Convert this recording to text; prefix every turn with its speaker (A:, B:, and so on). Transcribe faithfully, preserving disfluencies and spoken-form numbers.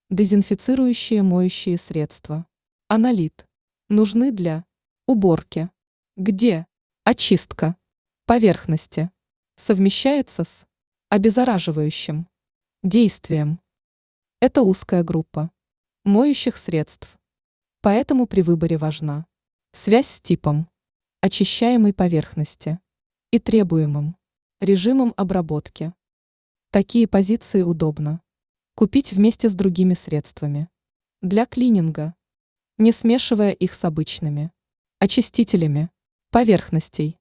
A: Дезинфицирующие моющие средства. Аналит. Нужны для уборки. Где? Очистка поверхности. Совмещается с обеззараживающим действием. Это узкая группа моющих средств. Поэтому при выборе важна связь с типом очищаемой поверхности и требуемым режимом обработки. Такие позиции удобно купить вместе с другими средствами для клининга, не смешивая их с обычными очистителями поверхностей.